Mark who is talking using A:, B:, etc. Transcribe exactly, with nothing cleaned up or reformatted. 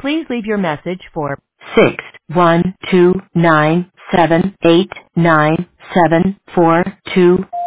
A: Please leave your message for six one two nine seven eight nine seven four two.